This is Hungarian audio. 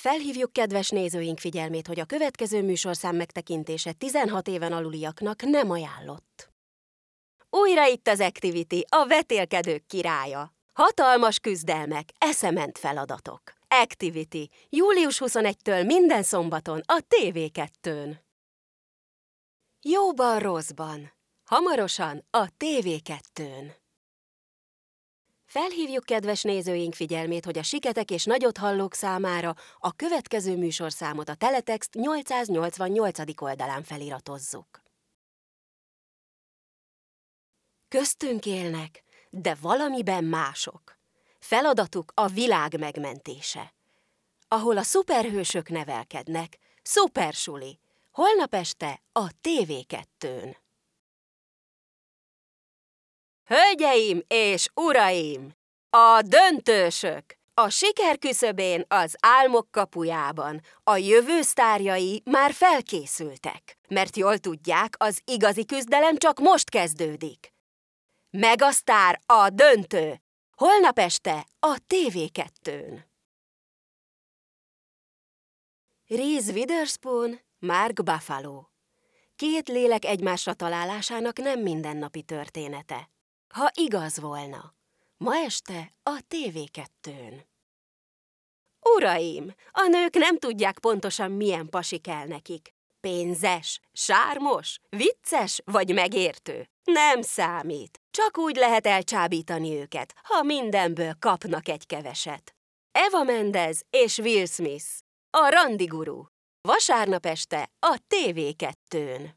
Felhívjuk kedves nézőink figyelmét, hogy a következő műsorszám megtekintése 16 éven aluliaknak nem ajánlott. Újra itt az Activity, a vetélkedők királya. Hatalmas küzdelmek, eszement feladatok. Activity, július 21-től minden szombaton a TV2-n. Jóban, rosszban. Hamarosan a TV2-n. Felhívjuk kedves nézőink figyelmét, hogy a siketek és nagyot hallók számára a következő műsorszámot a Teletext 888. oldalán feliratozzuk. Köztünk élnek, de valamiben mások. Feladatuk a világ megmentése. Ahol a szuperhősök nevelkednek, szupersuli. Holnap este a TV2-n. Hölgyeim és uraim! A döntősök! A siker küszöbén az álmok kapujában a jövő sztárjai már felkészültek, mert jól tudják, az igazi küzdelem csak most kezdődik. Megasztár a döntő! Holnap este a TV2-n. Reese Witherspoon, Mark Buffalo. Két lélek egymásra találásának nem mindennapi története. Ha igaz volna. Ma este a TV2-n. Uraim, a nők nem tudják pontosan, milyen pasi kell nekik. Pénzes, sármos, vicces vagy megértő. Nem számít. Csak úgy lehet elcsábítani őket, ha mindenből kapnak egy keveset. Eva Mendes és Will Smith. A randiguru. Vasárnap este a TV2-n.